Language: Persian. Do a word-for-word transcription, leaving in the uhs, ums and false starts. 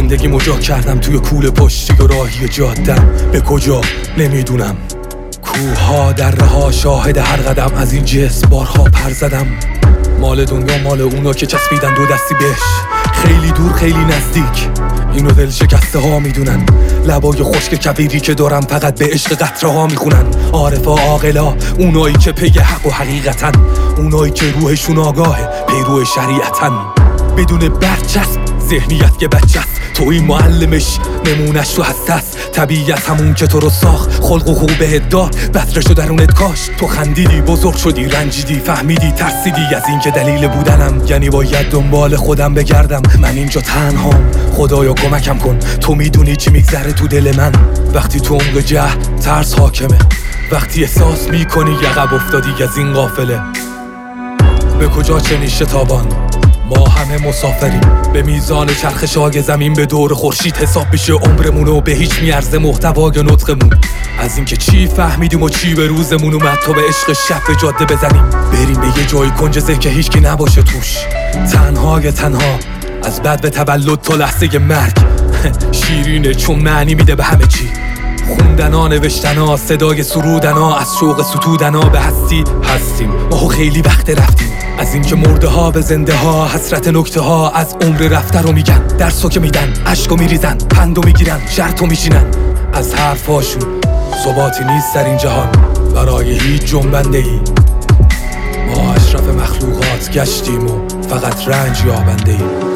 زندگی مجا کردم توی کوله پشتی و راهی جادم، به کجا نمیدونم. کوها دره ها شاهد هر قدم، از این جسم بارها پر زدم. مال دنیا مال اونا که چسبیدن دو دستی بهش، خیلی دور خیلی نزدیک، اینو دل شکسته ها میدونن. لبای خشک کویری که دارم فقط به عشق قطره ها میخونن. عارفا عاقلا اونایی که پی حق و حقیقتن، اونایی که روحشون آگاهه پیرو شریعتن. بدون برچسب ذهنیت که بچه است، تو این معلمش نمونش تو هست. طبیعت همون که تو رو ساخت، خلق و خوبه داد بطرشو درونت کاشت. تو خندیدی بزرگ شدی، رنجیدی فهمیدی ترسیدی از این که دلیل بودنم، یعنی باید دنبال خودم بگردم. من اینجا تنهام، خدایا کمکم کن. تو میدونی چی میگذره تو دل من وقتی تو عمق جهل ترس حاکمه، وقتی احساس میکنی یقب افتادی از این قافله. به کجا چنین شتابان، ما همه مسافریم به میزان چرخ شاگ زمین. به دور خورشید حساب بشه عمرمون و به هیچ میارزه محتوای نطقمون. از اینکه چی فهمیدیم و چی به روزمون اومد تا به عشق شب به جاده بزنیم. بریم به یه جای کنج ذهن که هیچکی نباشه توش، تنهای تنها از بد به تولد تا لحظه مرگ. شیرینه چون معنی میده به همه چی، خوندنا نوشتنا صدای سرودنا، از شوق ستودنا به هستی هستیم. ما خیلی وقت رفتیم از اینکه مرده ها به زنده ها، حسرت نکته ها از عمر رفته رو میگن. درسو که میدن عشقو میریزن، پندو میگیرن شرطو میشینن. از حرفاشون ثباتی نیست در این جهان برای هیچ جنبنده ای. ما اشرف مخلوقات گشتیم و فقط رنج یابنده ای.